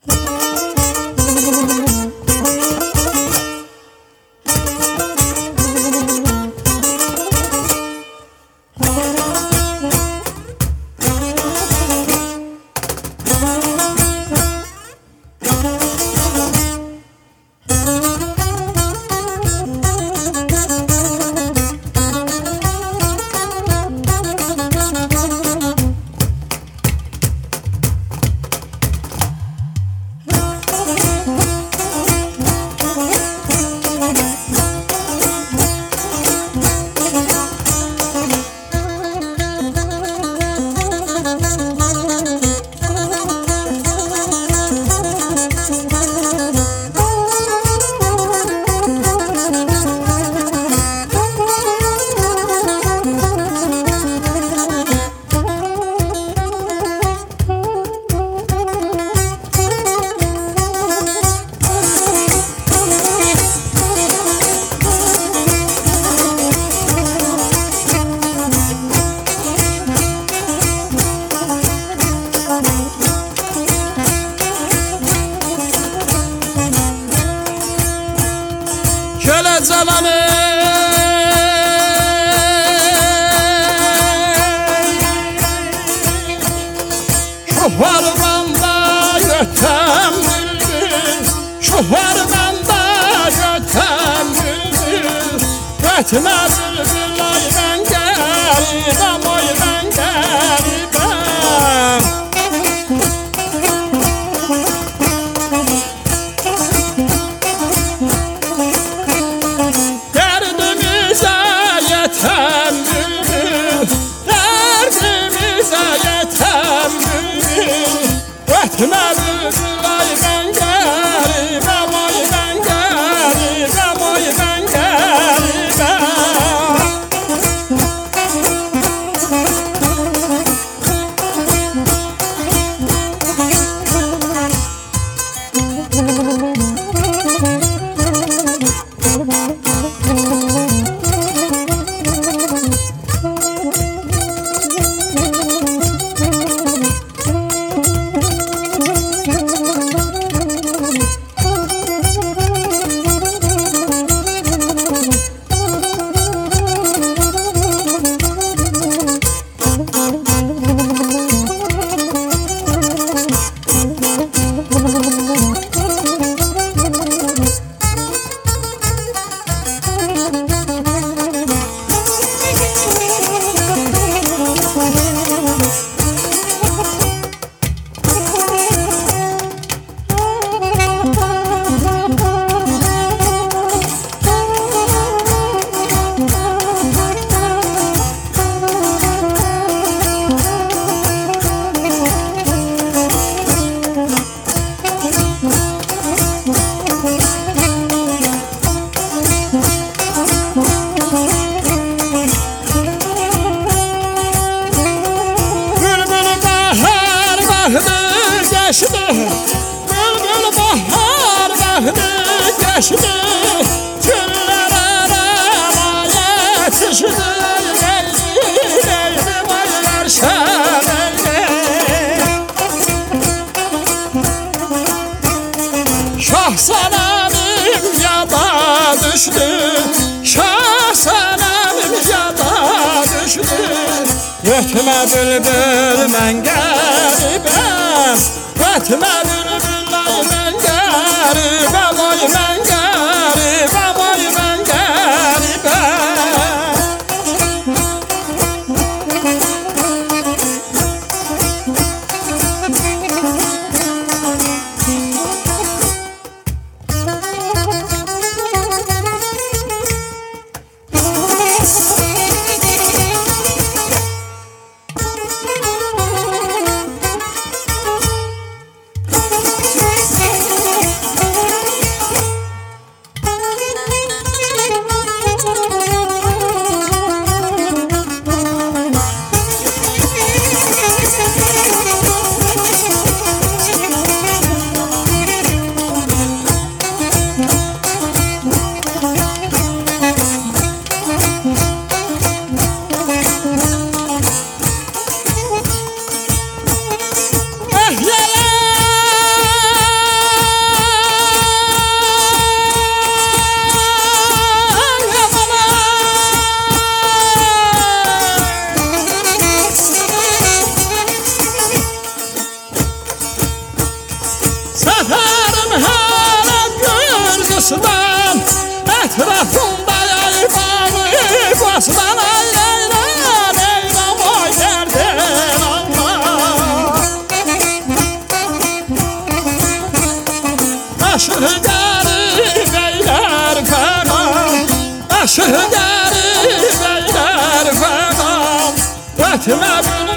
Köle zamanı şu harmanda götem bülbül, şu harmanda götem bülbül. Götme bülbül ay ben garibem, oy ben garibem. Derdimize yetem bülbül, derdimize yetem bülbül. Götme bülbül ay ben garibem, oy ben garibem, oy ben garibem. Geçti, bülbül bahar bahri geçti, güller arama yetişti, leyli leyli baylar şeneli. Şah selamim yada düştü, şah selamim yada düştü. Götme bülbül men garibem, götme bülbül ay men garibem, oy men garibem, oy men garibem. Etrafında yaylanı basman aylaylan Eylem oy derdin Allah Aşığı garip eyler fenam Aşığı garip eyler fenam Etme